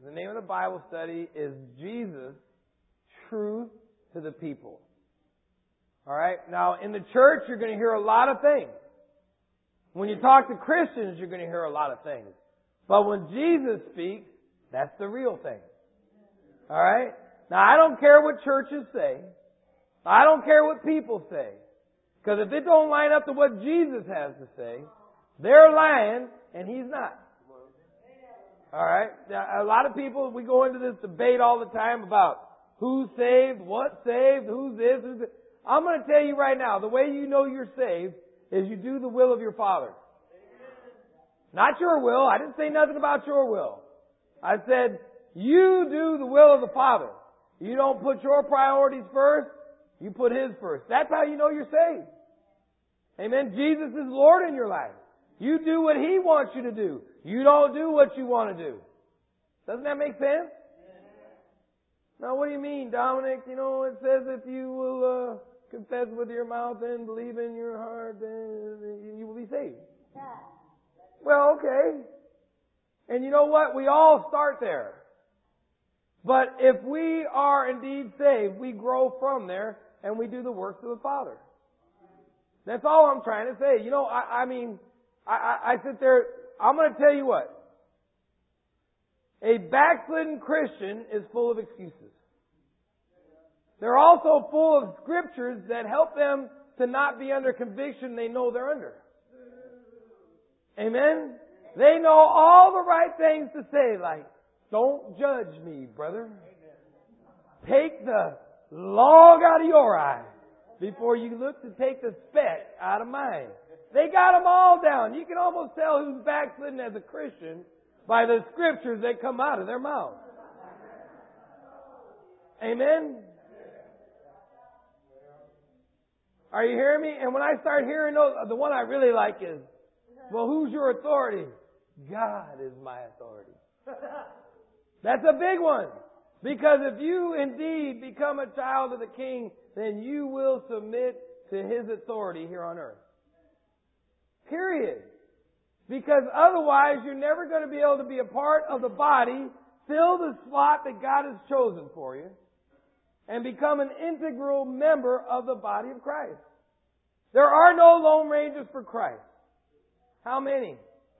The name of the Bible study is Jesus, Truth to the People. All right? Now, in the church, you're going to hear a lot of things. When you talk to Christians, you're going to hear a lot of things. But when Jesus speaks, that's the real thing. All right? Now, I don't care what churches say. I don't care what people say. Because if it don't line up to what Jesus has to say, they're lying and He's not. All right? Now, a lot of people, we go into this debate all the time about who's saved, what's saved, who's this, who's this. I'm going to tell you right now, the way you know you're saved is you do the will of your Father. Not your will. I didn't say nothing about your will. I said, you do the will of the Father. You don't put your priorities first. You put His first. That's how you know you're saved. Amen. Jesus is Lord in your life. You do what He wants you to do. You don't do what you want to do. Doesn't that make sense? Now, what do you mean, Dominic? You know, it says if you will confess with your mouth and believe in your heart, then you will be saved. Well, okay. And you know what? We all start there. But if we are indeed saved, we grow from there and we do the works of the Father. That's all I'm trying to say. You know, I sit there, I'm going to tell you what. A backslidden Christian is full of excuses. They're also full of scriptures that help them to not be under conviction they know they're under. Amen? They know all the right things to say, like, don't judge me, brother. Take the log out of your eye before you look to take the speck out of mine. They got them all down. You can almost tell who's backslidden as a Christian by the scriptures that come out of their mouth. Amen? Are you hearing me? And when I start hearing those, the one I really like is, well, who's your authority? God is my authority. That's a big one. Because if you indeed become a child of the King, then you will submit to His authority here on earth. Period. Because otherwise you're never going to be able to be a part of the body, fill the slot that God has chosen for you, and become an integral member of the body of Christ. There are no Lone Rangers for Christ. How many?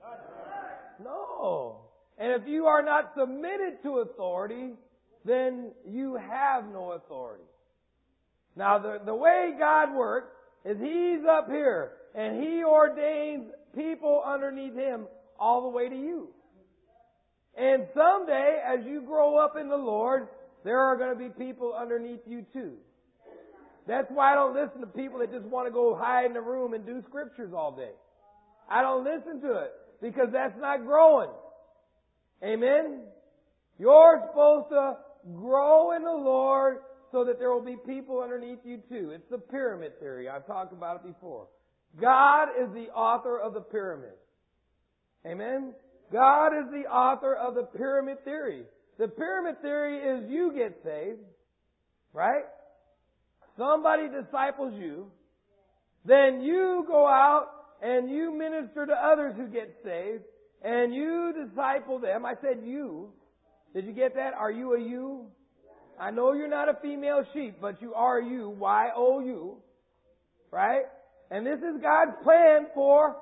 No. And if you are not submitted to authority, then you have no authority. Now, the way God works is He's up here and He ordains people underneath Him all the way to you. And someday, as you grow up in the Lord, there are going to be people underneath you too. That's why I don't listen to people that just want to go hide in a room and do scriptures all day. I don't listen to it because that's not growing. Amen? You're supposed to grow in the Lord so that there will be people underneath you too. It's the pyramid theory. I've talked about it before. God is the author of the pyramid. Amen? God is the author of the pyramid theory. The pyramid theory is you get saved, right? Somebody disciples you. Then you go out and you minister to others who get saved. And you disciple them. I said you. Did you get that? Are you a you? I know you're not a female sheep, but you are you. Y-O-U. Right? And this is God's plan for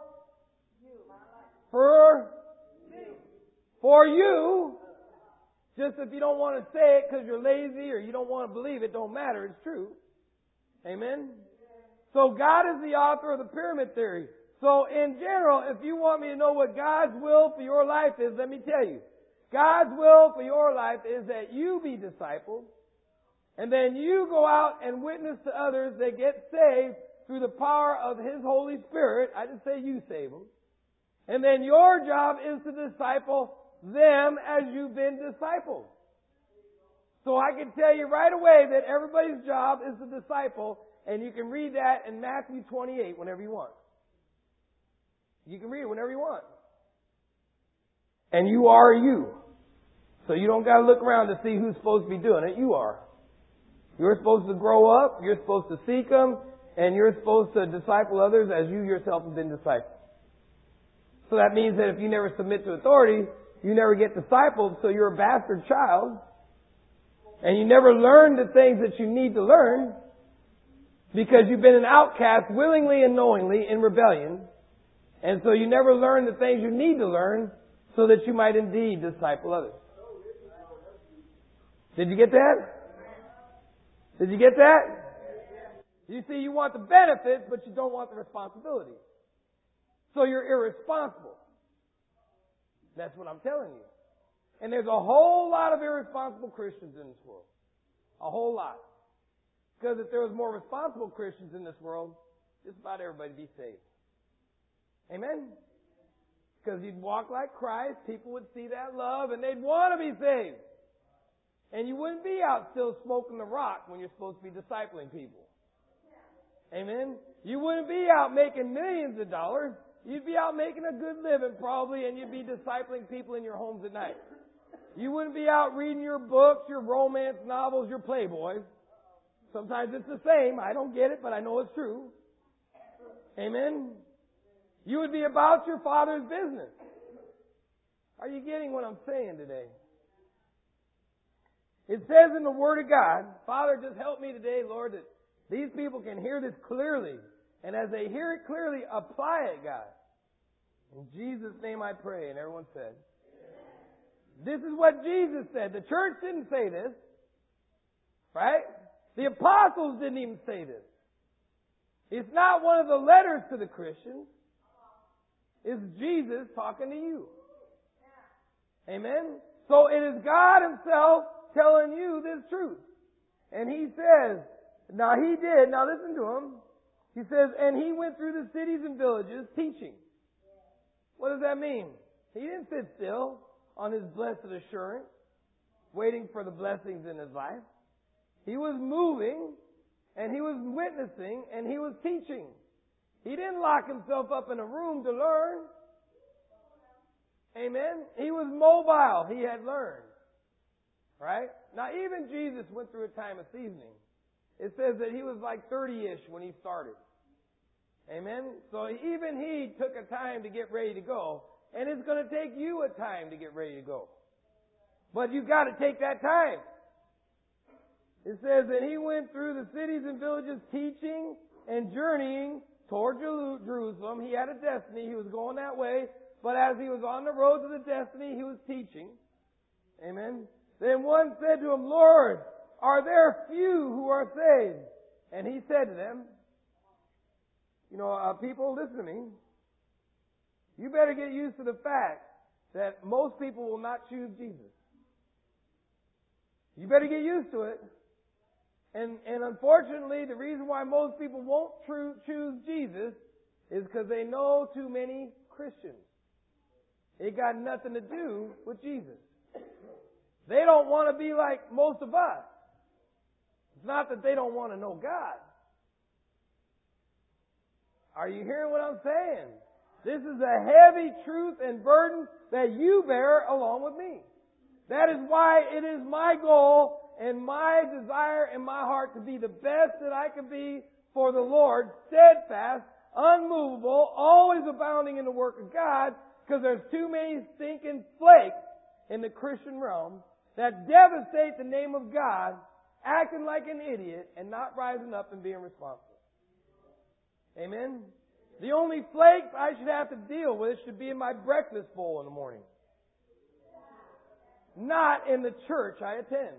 you. Just if you don't want to say it because you're lazy or you don't want to believe it, don't matter. It's true. Amen? So God is the author of the pyramid theory. So in general, if you want me to know what God's will for your life is, let me tell you. God's will for your life is that you be discipled, and then you go out and witness to others that get saved through the power of His Holy Spirit. I didn't say you save them. And then your job is to disciple them as you've been discipled. So I can tell you right away that everybody's job is to disciple, and you can read that in Matthew 28 whenever you want. You can read it whenever you want. And you are you. So you don't got to look around to see who's supposed to be doing it. You are. You're supposed to grow up. You're supposed to seek them. And you're supposed to disciple others as you yourself have been discipled. So that means that if you never submit to authority, you never get discipled, so you're a bastard child. And you never learn the things that you need to learn because you've been an outcast willingly and knowingly in rebellion. And so you never learn the things you need to learn so that you might indeed disciple others. Did you get that? Did you get that? You see, you want the benefits, but you don't want the responsibility. So you're irresponsible. That's what I'm telling you. And there's a whole lot of irresponsible Christians in this world. A whole lot. Because if there was more responsible Christians in this world, just about everybody would be saved. Amen? Because you'd walk like Christ, people would see that love, and they'd want to be saved. And you wouldn't be out still smoking the rock when you're supposed to be discipling people. Amen? You wouldn't be out making millions of dollars. You'd be out making a good living probably, and you'd be discipling people in your homes at night. You wouldn't be out reading your books, your romance novels, your Playboys. Sometimes it's the same. I don't get it, but I know it's true. Amen? You would be about your Father's business. Are you getting what I'm saying today? It says in the Word of God, Father, just help me today, Lord, that these people can hear this clearly. And as they hear it clearly, apply it, God. In Jesus' name I pray. And everyone said, this is what Jesus said. The church didn't say this. Right? The apostles didn't even say this. It's not one of the letters to the Christians. It's Jesus talking to you. Amen? So it is God Himself telling you this truth. And He says, now He did, now listen to Him. He says, and He went through the cities and villages teaching. What does that mean? He didn't sit still on His blessed assurance, waiting for the blessings in His life. He was moving, and He was witnessing, and He was teaching. He didn't lock Himself up in a room to learn. Amen? He was mobile. He had learned. Right? Now, even Jesus went through a time of seasoning. It says that He was like 30-ish when He started. Amen? So even He took a time to get ready to go. And it's going to take you a time to get ready to go. But you've got to take that time. It says that He went through the cities and villages teaching and journeying toward Jerusalem. He had a destiny. He was going that way. But as He was on the road to the destiny, He was teaching. Amen? Then one said to Him, Lord, are there few who are saved? And He said to them, people, listen to me. You better get used to the fact that most people will not choose Jesus. You better get used to it. And unfortunately, the reason why most people won't choose Jesus is because they know too many Christians. It got nothing to do with Jesus. They don't want to be like most of us. It's not that they don't want to know God. Are you hearing what I'm saying? This is a heavy truth and burden that you bear along with me. That is why it is my goal and my desire in my heart to be the best that I can be for the Lord, steadfast, unmovable, always abounding in the work of God, because there's too many stinking flakes in the Christian realm that devastate the name of God, acting like an idiot and not rising up and being responsible. Amen? The only flakes I should have to deal with should be in my breakfast bowl in the morning. Not in the church I attend.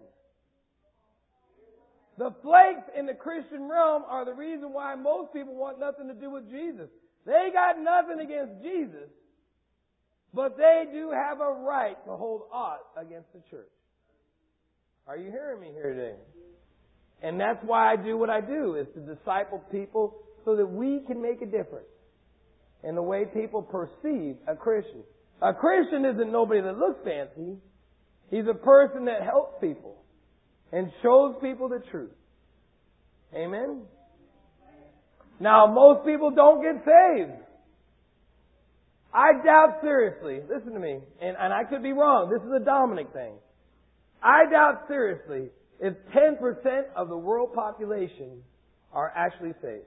The flakes in the Christian realm are the reason why most people want nothing to do with Jesus. They got nothing against Jesus, but they do have a right to hold aught against the church. Are you hearing me here today? And that's why I do what I do, is to disciple people so that we can make a difference in the way people perceive a Christian. A Christian isn't nobody that looks fancy. He's a person that helps people and shows people the truth. Amen? Now, most people don't get saved. I doubt seriously, listen to me, and I could be wrong. This is a Dominic thing. I doubt seriously if 10% of the world population are actually saved.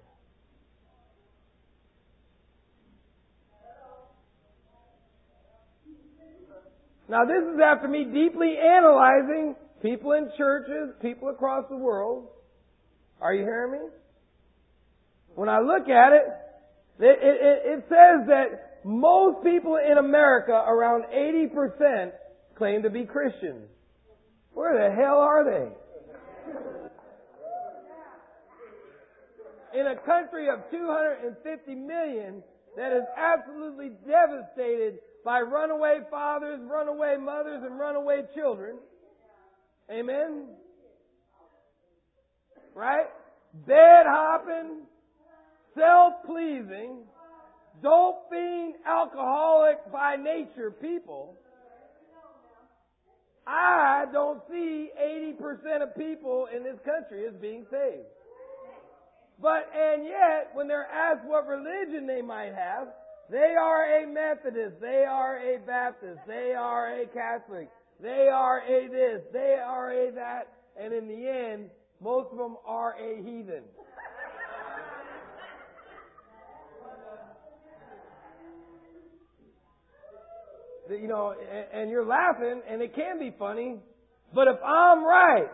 Now this is after me deeply analyzing people in churches, people across the world. Are you hearing me? When I look at it, it says that most people in America, around 80%, claim to be Christians. Where the hell are they? In a country of 250 million that is absolutely devastated by runaway fathers, runaway mothers, and runaway children. Amen? Right? Bed hopping, self-pleasing, dope fiend, alcoholic by nature people. I don't see 80% of people in this country as being saved. And yet, when they're asked what religion they might have, they are a Methodist, they are a Baptist, they are a Catholic, they are a this, they are a that, and in the end, most of them are a heathen. You know, and you're laughing, and it can be funny, but if I'm right,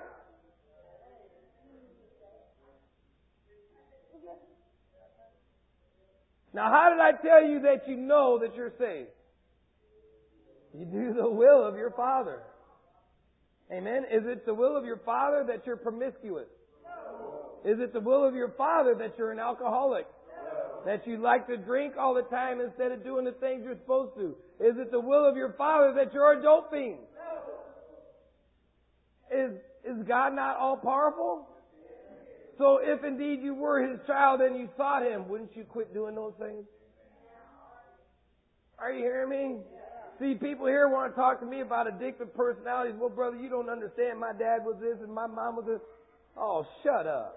now how did I tell you that you know that you're saved? You do the will of your Father. Amen? Is it the will of your Father that you're promiscuous? Is it the will of your Father that you're an alcoholic? That you like to drink all the time instead of doing the things you're supposed to? Is it the will of your Father that you're a dope fiend? Is God not all powerful? So if indeed you were His child and you sought Him, wouldn't you quit doing those things? Are you hearing me? See, people here want to talk to me about addictive personalities. Well, brother, you don't understand. My dad was this and my mom was this. Oh, shut up.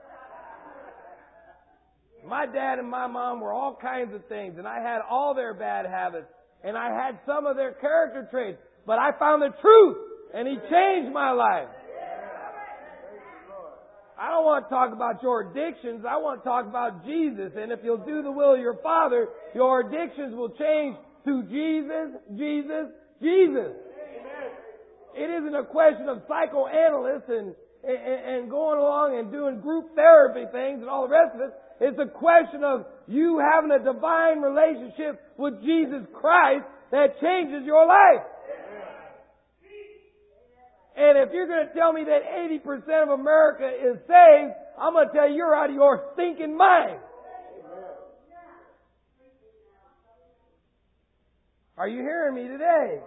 My dad and my mom were all kinds of things, and I had all their bad habits, and I had some of their character traits, but I found the truth, and He changed my life. I don't want to talk about your addictions. I want to talk about Jesus, and if you'll do the will of your Father, your addictions will change to Jesus, Jesus, Jesus. It isn't a question of psychoanalysts and going along and doing group therapy things and all the rest of it. It's a question of you having a divine relationship with Jesus Christ that changes your life. And if you're going to tell me that 80% of America is saved, I'm going to tell you you're out of your stinking mind. Are you hearing me today?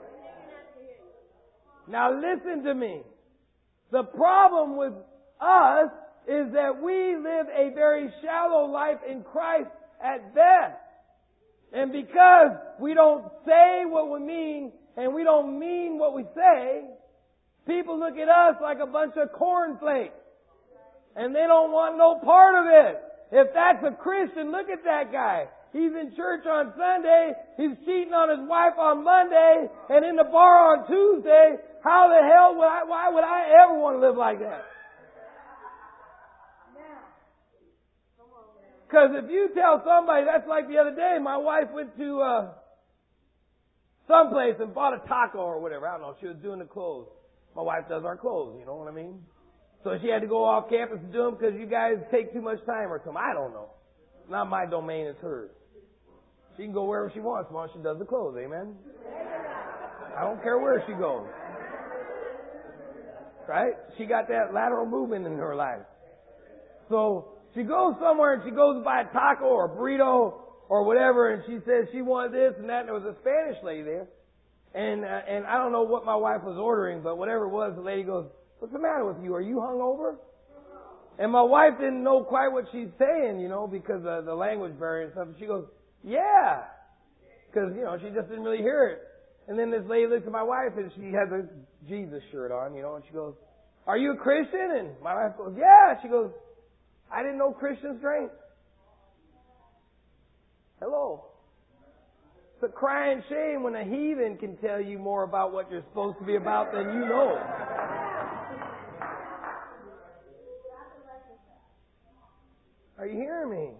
Now listen to me. The problem with us is that we live a very shallow life in Christ at best. And because we don't say what we mean and we don't mean what we say, people look at us like a bunch of cornflakes. And they don't want no part of it. If that's a Christian, look at that guy. He's in church on Sunday, he's cheating on his wife on Monday, and in the bar on Tuesday. Why would I ever want to live like that? Because if you tell somebody, that's like the other day, my wife went to someplace and bought a taco or whatever. I don't know, she was doing the clothes. My wife does our clothes, you know what I mean? So she had to go off campus to do them because you guys take too much time or something. I don't know. It's not my domain, it's hers. She can go wherever she wants as long as she does the clothes, amen? I don't care where she goes. Right? She got that lateral movement in her life. So she goes somewhere and she goes to buy a taco or a burrito or whatever, and she says she wanted this and that, and there was a Spanish lady there. And I don't know what my wife was ordering, but whatever it was, the lady goes, "What's the matter with you? Are you hungover?" And my wife didn't know quite what she's saying, you know, because of the language barrier and stuff. She goes, "Yeah." Because, you know, she just didn't really hear it. And then this lady looks at my wife and she has a Jesus shirt on, you know, and she goes, "Are you a Christian?" And my wife goes, "Yeah." She goes, "I didn't know Christians drank." Hello. It's a crying shame when a heathen can tell you more about what you're supposed to be about than you know. Are you hearing me?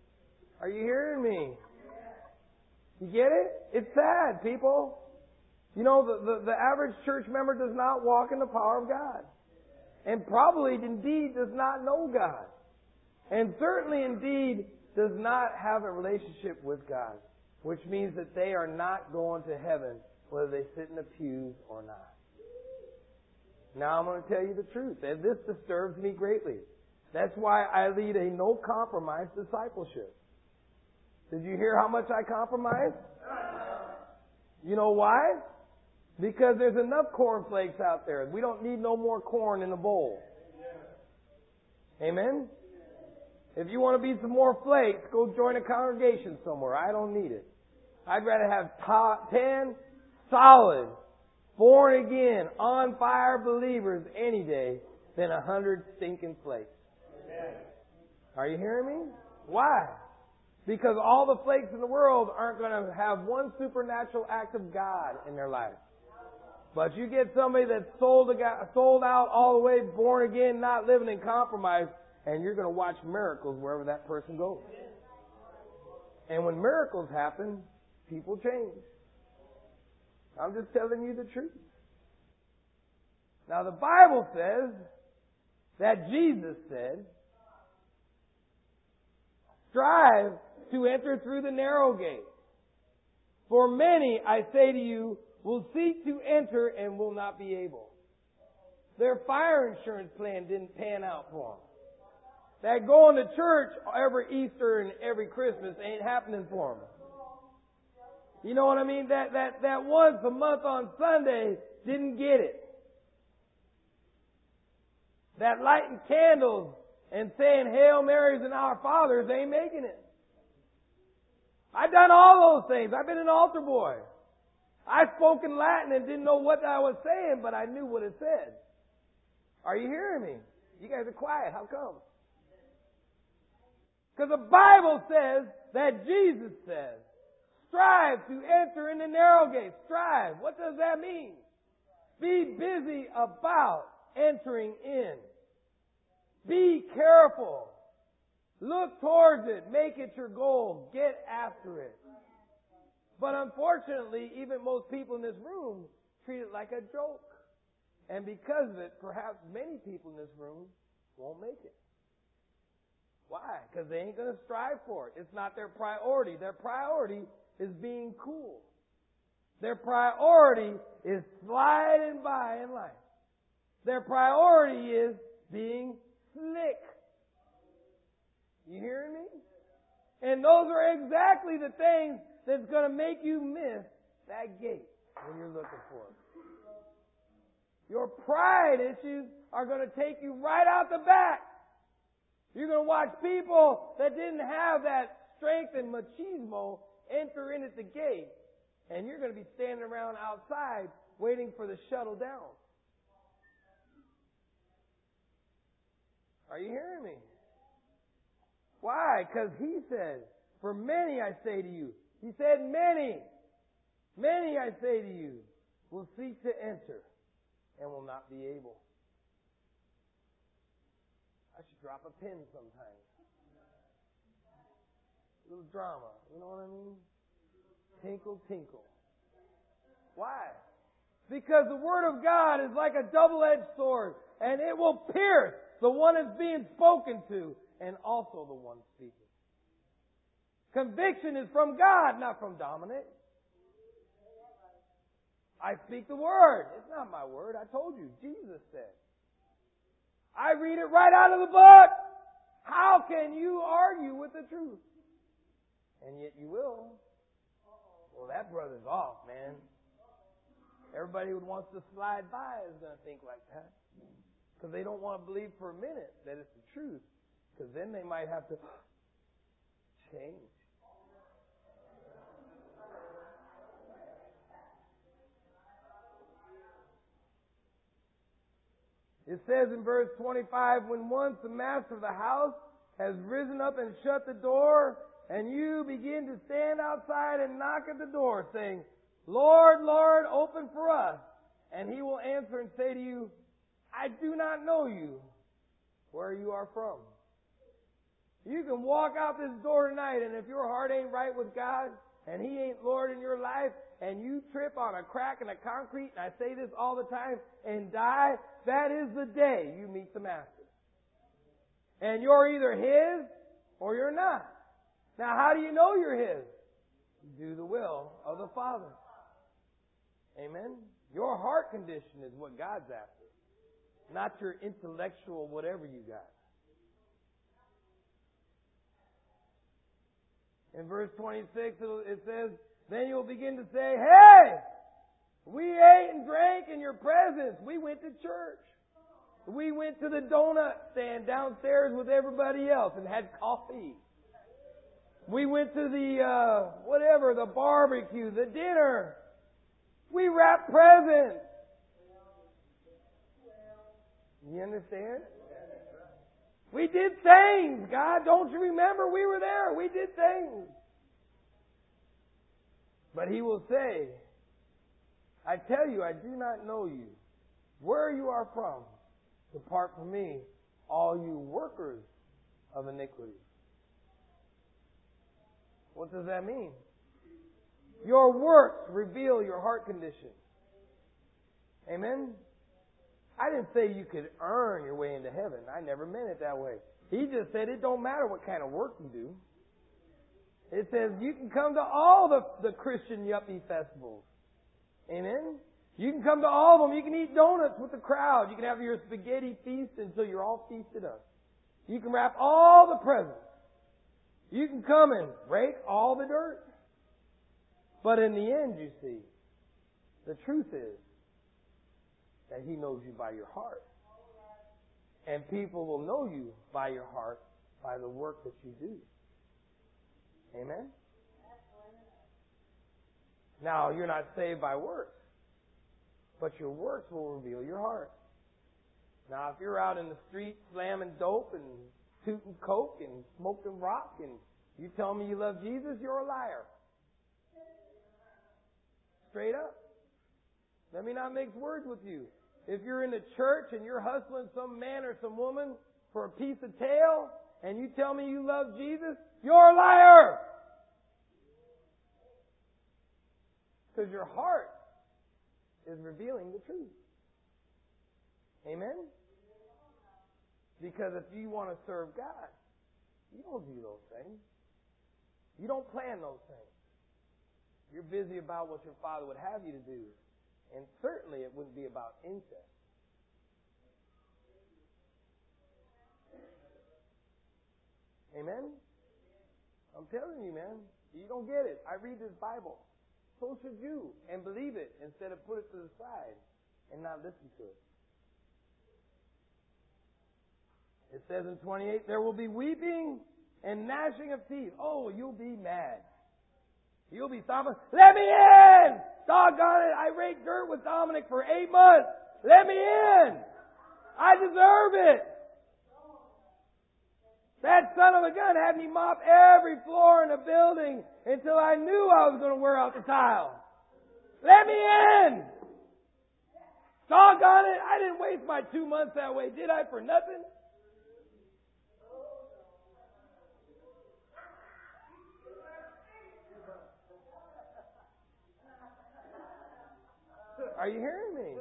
Are you hearing me? You get it? It's sad, people. You know, the average church member does not walk in the power of God. And probably indeed does not know God. And certainly indeed does not have a relationship with God. Which means that they are not going to heaven whether they sit in the pews or not. Now I'm going to tell you the truth. And this disturbs me greatly. That's why I lead a no-compromise discipleship. Did you hear how much I compromise? You know why? Because there's enough cornflakes out there. We don't need no more corn in the bowl. Amen? If you want to be some more flakes, go join a congregation somewhere. I don't need it. I'd rather have 10 solid, born again, on fire believers any day than 100 stinking flakes. Are you hearing me? Why? Because all the flakes in the world aren't going to have one supernatural act of God in their life. But you get somebody that's sold out all the way, born again, not living in compromise, and you're going to watch miracles wherever that person goes. And when miracles happen, people change. I'm just telling you the truth. Now the Bible says that Jesus said, strive to enter through the narrow gate. For many, I say to you, will seek to enter and will not be able. Their fire insurance plan didn't pan out for them. That going to church every Easter and every Christmas ain't happening for them. You know what I mean? That once a month on Sunday didn't get it. That lighting candles and saying Hail Marys and Our Fathers ain't making it. I've done all those things. I've been an altar boy. I spoke in Latin and didn't know what I was saying, but I knew what it said. Are you hearing me? You guys are quiet. How come? Because the Bible says that Jesus says, strive to enter in the narrow gate. Strive. What does that mean? Be busy about entering in. Be careful. Look towards it. Make it your goal. Get after it. But unfortunately, even most people in this room treat it like a joke. And because of it, perhaps many people in this room won't make it. Why? Because they ain't going to strive for it. It's not their priority. Their priority is being cool. Their priority is sliding by in life. Their priority is being slick. You hearing me? And those are exactly the things that's going to make you miss that gate when you're looking for it. Your pride issues are going to take you right out the back. You're going to watch people that didn't have that strength and machismo enter in at the gate. And you're going to be standing around outside waiting for the shuttle down. Are you hearing me? Why? Because he said, for many I say to you. He said many I say to you will seek to enter and will not be able. I should drop a pin sometimes. A little drama, you know what I mean? Tinkle, tinkle. Why? Because the Word of God is like a double-edged sword, and it will pierce the one that's being spoken to and also the one speaking. Conviction is from God, not from Dominic. I speak the Word. It's not my word. I told you. Jesus said. I read it right out of the book. How can you argue with the truth? And yet you will. Well, that brother's off, man. Everybody who wants to slide by is going to think like that. Because they don't want to believe for a minute that it's the truth. Because then they might have to change. It says in verse 25, when once the master of the house has risen up and shut the door, and you begin to stand outside and knock at the door, saying, Lord, Lord, open for us. And he will answer and say to you, I do not know you, where you are from. You can walk out this door tonight, and if your heart ain't right with God, and He ain't Lord in your life, and you trip on a crack in the concrete, and I say this all the time, and die, that is the day you meet the Master. And you're either His or you're not. Now, how do you know you're His? You do the will of the Father. Amen? Your heart condition is what God's after, not your intellectual whatever you got. In verse 26, it says, then you'll begin to say, hey, we ate and drank in your presence. We went to church. We went to the donut stand downstairs with everybody else and had coffee. We went to the, the barbecue, the dinner. We wrapped presents. You understand? We did things, God. Don't you remember? We were there. We did things. But He will say, I tell you, I do not know you. Where you are from, depart from me, all you workers of iniquity. What does that mean? Your works reveal your heart condition. Amen? I didn't say you could earn your way into heaven. I never meant it that way. He just said it don't matter what kind of work you do. It says you can come to all the Christian yuppie festivals. Amen? You can come to all of them. You can eat donuts with the crowd. You can have your spaghetti feast until you're all feasted up. You can wrap all the presents. You can come and rake all the dirt. But in the end, you see, the truth is that He knows you by your heart. And people will know you by your heart, by the work that you do. Amen? Now, you're not saved by works, but your works will reveal your heart. Now, if you're out in the street slamming dope and tooting coke and smoking rock and you tell me you love Jesus, you're a liar. Straight up. Let me not mix words with you. If you're in the church and you're hustling some man or some woman for a piece of tail and you tell me you love Jesus, you're a liar. Because your heart is revealing the truth. Amen? Because if you want to serve God, you don't do those things. You don't plan those things. You're busy about what your Father would have you to do. And certainly it wouldn't be about incest. Amen? I'm telling you, man. You don't get it. I read this Bible. So should you. And believe it instead of put it to the side and not listen to it. It says in 28, there will be weeping and gnashing of teeth. Oh, you'll be mad. You'll be stomping. Let me in! Doggone it, I raked dirt with Dominic for 8 months. Let me in! I deserve it! That son of a gun had me mop every floor in the building until I knew I was going to wear out the tile. Let me in! Doggone it, I didn't waste my 2 months that way, did I, for nothing? Are you hearing me?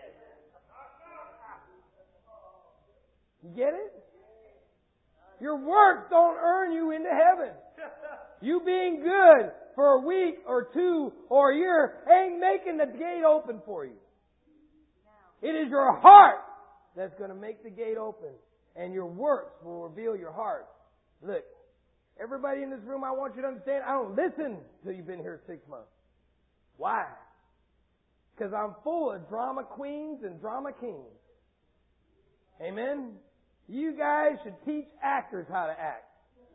You get it? Your works don't earn you into heaven. You being good for a week or 2 or a year ain't making the gate open for you. It is your heart that's going to make the gate open. And your works will reveal your heart. Look, everybody in this room, I want you to understand, I don't listen till you've been here 6 months. Why? Because I'm full of drama queens and drama kings. Amen? You guys should teach actors how to act.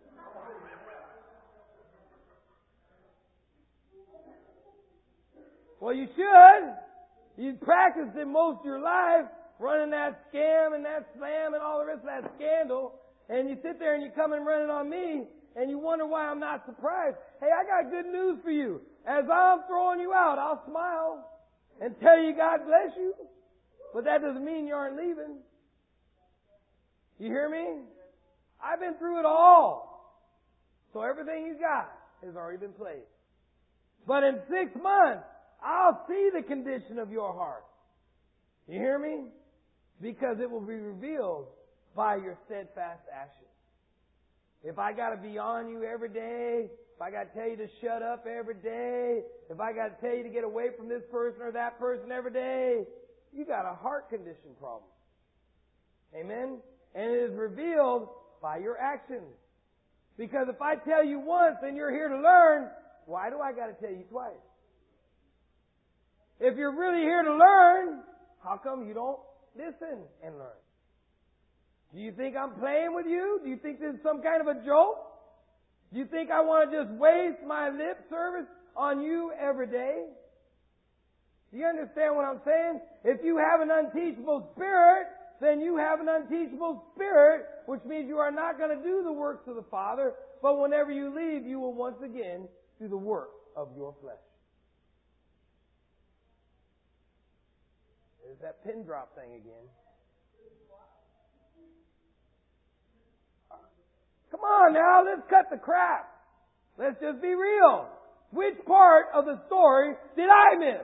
Well, you should. You've practiced it most of your life, running that scam and that slam and all the rest of that scandal. And you sit there and you come and run it on me, and you wonder why I'm not surprised. Hey, I got good news for you. As I'm throwing you out, I'll smile and tell you God bless you. But that doesn't mean you aren't leaving. You hear me? I've been through it all. So everything you got has already been played. But in 6 months, I'll see the condition of your heart. You hear me? Because it will be revealed by your steadfast actions. If I got to be on you every day, if I got to tell you to shut up every day, if I got to tell you to get away from this person or that person every day, you got a heart condition problem. Amen? And it is revealed by your actions. Because if I tell you once and you're here to learn, why do I got to tell you twice? If you're really here to learn, how come you don't listen and learn? Do you think I'm playing with you? Do you think this is some kind of a joke? Do you think I want to just waste my lip service on you every day? Do you understand what I'm saying? If you have an unteachable spirit, then you have an unteachable spirit, which means you are not going to do the works of the Father, but whenever you leave, you will once again do the work of your flesh. There's that pin drop thing again. Come on now, let's cut the crap. Let's just be real. Which part of the story did I miss?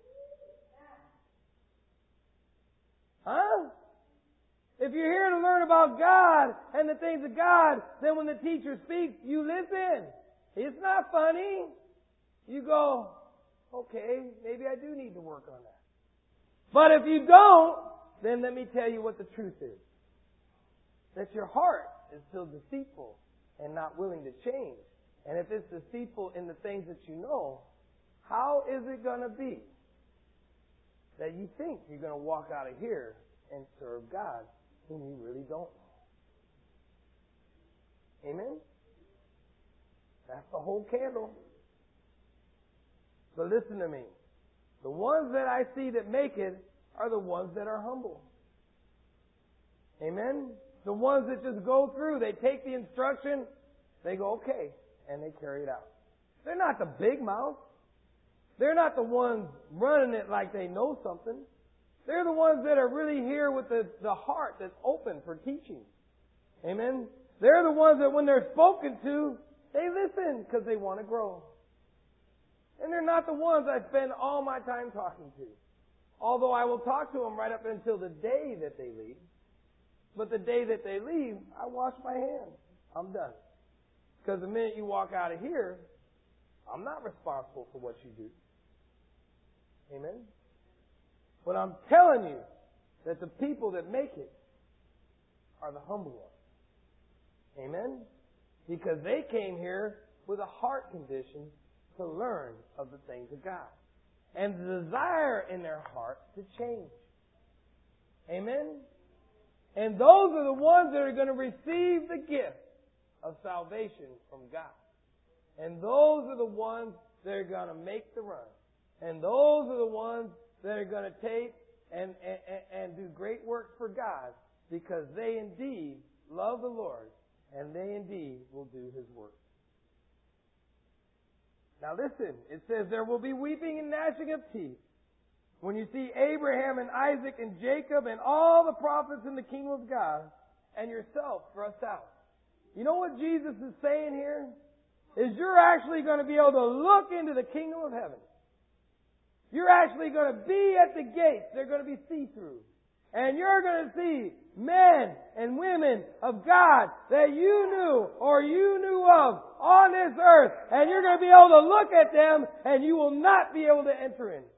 Huh? If you're here to learn about God and the things of God, then when the teacher speaks, you listen. It's not funny. You go, okay, maybe I do need to work on that. But if you don't, then let me tell you what the truth is. That your heart is still deceitful and not willing to change. And if it's deceitful in the things that you know, how is it going to be that you think you're going to walk out of here and serve God whom you really don't know? Amen? That's the whole candle. But listen to me. The ones that I see that make it are the ones that are humble. Amen? The ones that just go through, they take the instruction, they go, okay, and they carry it out. They're not the big mouth. They're not the ones running it like they know something. They're the ones that are really here with the heart that's open for teaching. Amen? They're the ones that when they're spoken to, they listen because they want to grow. And they're not the ones I spend all my time talking to. Although I will talk to them right up until the day that they leave. But the day that they leave, I wash my hands. I'm done. Because the minute you walk out of here, I'm not responsible for what you do. Amen? But I'm telling you that the people that make it are the humble ones. Amen? Because they came here with a heart condition to learn of the things of God. And the desire in their heart to change. Amen? And those are the ones that are going to receive the gift of salvation from God. And those are the ones that are going to make the run. And those are the ones that are going to take and do great works for God because they indeed love the Lord and they indeed will do His work. Now listen, it says there will be weeping and gnashing of teeth when you see Abraham and Isaac and Jacob and all the prophets in the kingdom of God and yourself thrust out. You know what Jesus is saying here? Is you're actually going to be able to look into the kingdom of heaven. You're actually going to be at the gates. They're going to be see-through. And you're going to see men and women of God that you knew or you knew of on this earth. And you're going to be able to look at them and you will not be able to enter in.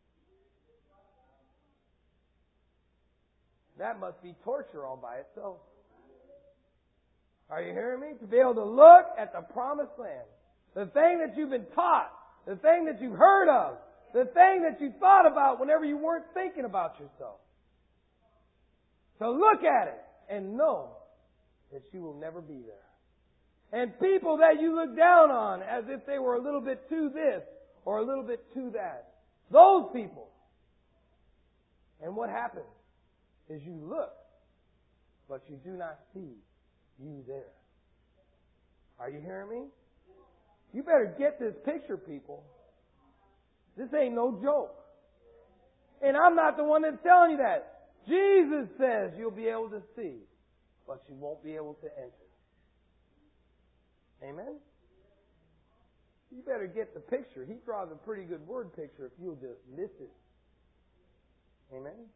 That must be torture all by itself. Are you hearing me? To be able to look at the promised land. The thing that you've been taught. The thing that you've heard of. The thing that you thought about whenever you weren't thinking about yourself. So look at it and know that you will never be there. And people that you look down on as if they were a little bit too this or a little bit too that. Those people. And what happens is you look, but you do not see you there. Are you hearing me? You better get this picture, people. This ain't no joke. And I'm not the one that's telling you that. Jesus says you'll be able to see, but you won't be able to enter. Amen? You better get the picture. He draws a pretty good word picture if you'll just listen. Amen?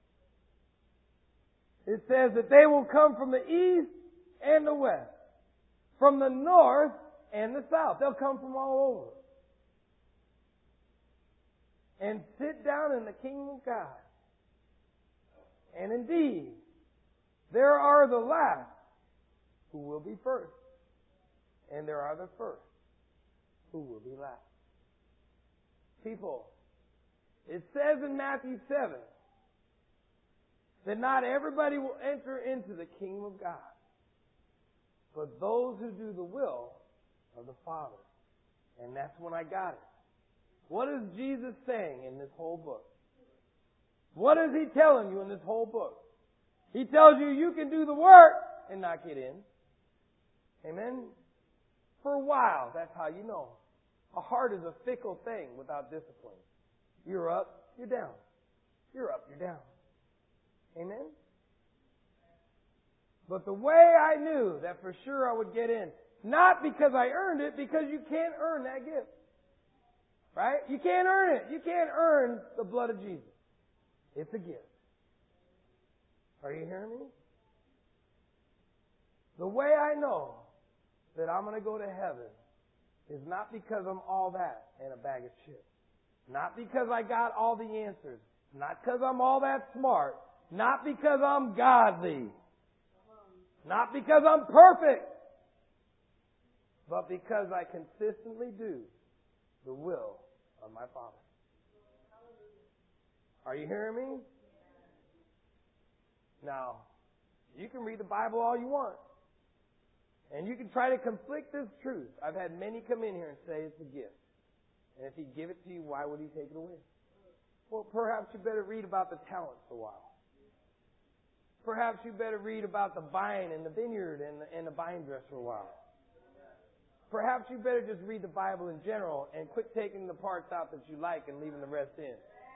It says that they will come from the east and the west, from the north and the south. They'll come from all over. And sit down in the kingdom of God. And indeed, there are the last who will be first. And there are the first who will be last. People, it says in Matthew 7 that not everybody will enter into the kingdom of God, but those who do the will of the Father. And that's when I got it. What is Jesus saying in this whole book? What is He telling you in this whole book? He tells you you can do the work and not get in. Amen? For a while, that's how you know. A heart is a fickle thing without discipline. You're up, you're down. You're up, you're down. Amen? But the way I knew that for sure I would get in, not because I earned it, because you can't earn that gift. Right? You can't earn it. You can't earn the blood of Jesus. It's a gift. Are you hearing me? The way I know that I'm going to go to heaven is not because I'm all that and a bag of chips. Not because I got all the answers. Not because I'm all that smart. Not because I'm godly. Not because I'm perfect. But because I consistently do the will of my Father. Are you hearing me? Now, you can read the Bible all you want. And you can try to conflict this truth. I've had many come in here and say it's a gift. And if He give it to you, why would He take it away? Well, perhaps you better read about the talents a while. Perhaps you better read about the vine and the vineyard and the vine dresser for a while. Perhaps you better just read the Bible in general and quit taking the parts out that you like and leaving the rest in.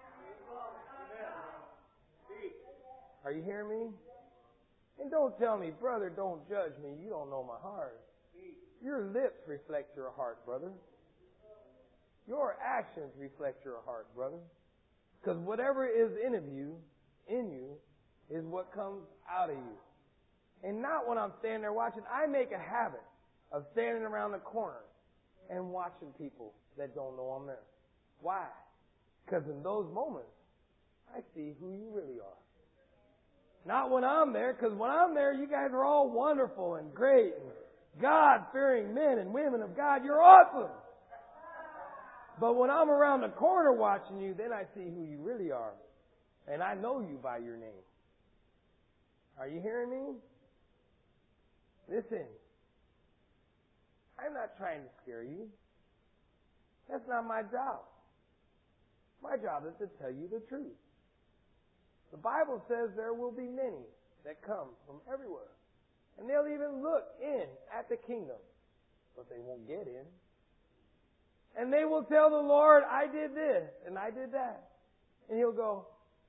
Are you hearing me? And don't tell me, brother, don't judge me. You don't know my heart. Your lips reflect your heart, brother. Your actions reflect your heart, brother. Because whatever is in you, is what comes out of you. And not when I'm standing there watching. I make a habit of standing around the corner and watching people that don't know I'm there. Why? Because in those moments, I see who you really are. Not when I'm there, because when I'm there, you guys are all wonderful and great and God-fearing men and women of God. You're awesome. But when I'm around the corner watching you, then I see who you really are. And I know you by your name. Are you hearing me? Listen. I'm not trying to scare you. That's not my job. My job is to tell you the truth. The Bible says there will be many that come from everywhere. And they'll even look in at the kingdom. But they won't get in. And they will tell the Lord, I did this and I did that. And He'll go,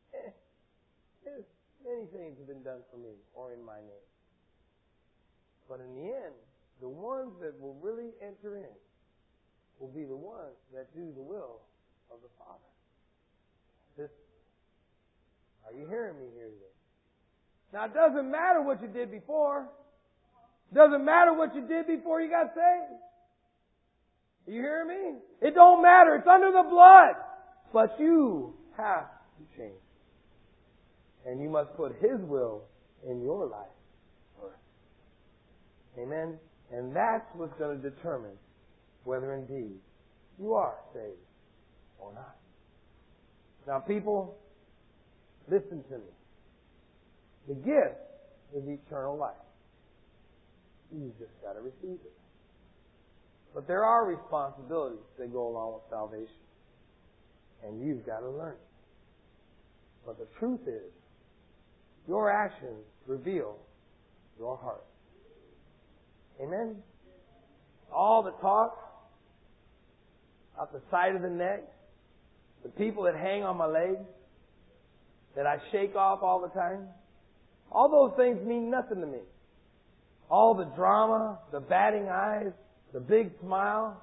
many things have been done for me or in my name. But in the end, the ones that will really enter in will be the ones that do the will of the Father. Are you hearing me here today? Now, it doesn't matter what you did before. It doesn't matter what you did before you got saved. You hear me? It don't matter. It's under the blood. But you have to change. And you must put His will in your life first. Amen? And that's what's going to determine whether indeed you are saved or not. Now, people, listen to me. The gift is eternal life. You just got to receive it. But there are responsibilities that go along with salvation. And you've got to learn it. But the truth is, your actions reveal your heart. Amen? All the talk out the side of the neck, the people that hang on my legs, that I shake off all the time, all those things mean nothing to me. All the drama, the batting eyes, the big smile,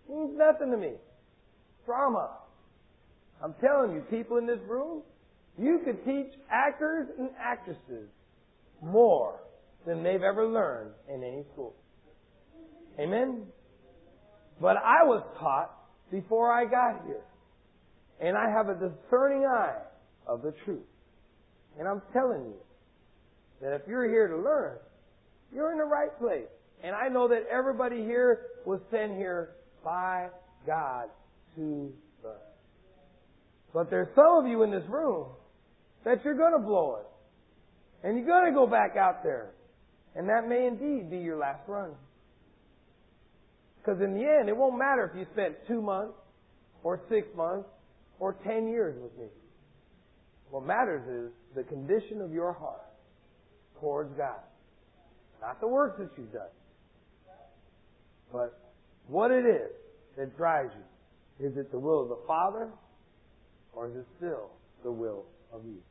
It means nothing to me. Drama. I'm telling you, people in this room, you could teach actors and actresses more than they've ever learned in any school. Amen? But I was taught before I got here. And I have a discerning eye of the truth. And I'm telling you that if you're here to learn, you're in the right place. And I know that everybody here was sent here by God to learn. But there's some of you in this room that you're going to blow it. And you're going to go back out there. And that may indeed be your last run. Because in the end, it won't matter if you spent 2 months or 6 months or 10 years with me. What matters is the condition of your heart towards God. Not the works that you've done. But what it is that drives you. Is it the will of the Father or is it still the will of you?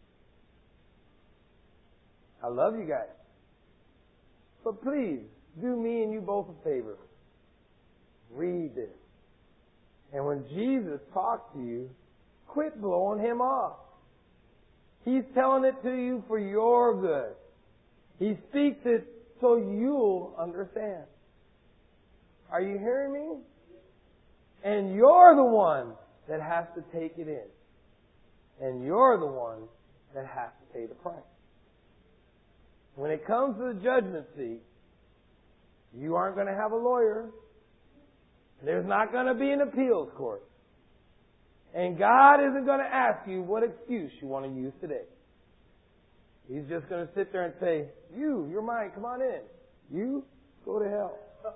I love you guys. But please, do me and you both a favor. Read this. And when Jesus talks to you, quit blowing Him off. He's telling it to you for your good. He speaks it so you'll understand. Are you hearing me? And you're the one that has to take it in. And you're the one that has to pay the price. When it comes to the judgment seat, you aren't going to have a lawyer. There's not going to be an appeals court. And God isn't going to ask you what excuse you want to use today. He's just going to sit there and say, you're mine, come on in. You, go to hell.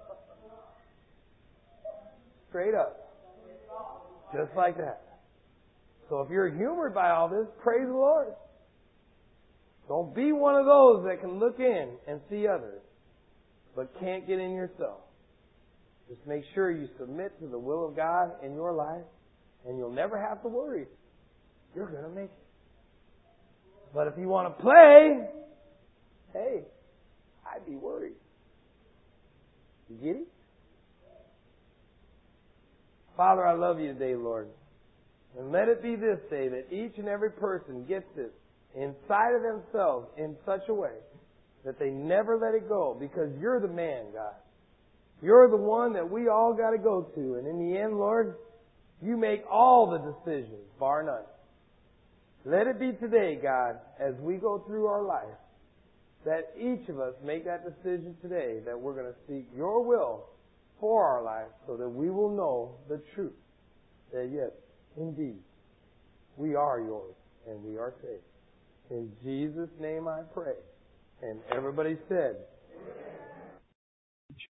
Straight up. Just like that. So if you're humored by all this, praise the Lord. Don't be one of those that can look in and see others, but can't get in yourself. Just make sure you submit to the will of God in your life, and you'll never have to worry. You're going to make it. But if you want to play, hey, I'd be worried. You get it? Father, I love you today, Lord. And let it be this day that each and every person gets this inside of themselves in such a way that they never let it go, because you're the man, God. You're the one that we all got to go to. And in the end, Lord, you make all the decisions, bar none. Let it be today, God, as we go through our life, that each of us make that decision today that we're going to seek your will for our life so that we will know the truth. That yes, indeed, we are yours and we are saved. In Jesus' name I pray. And everybody said,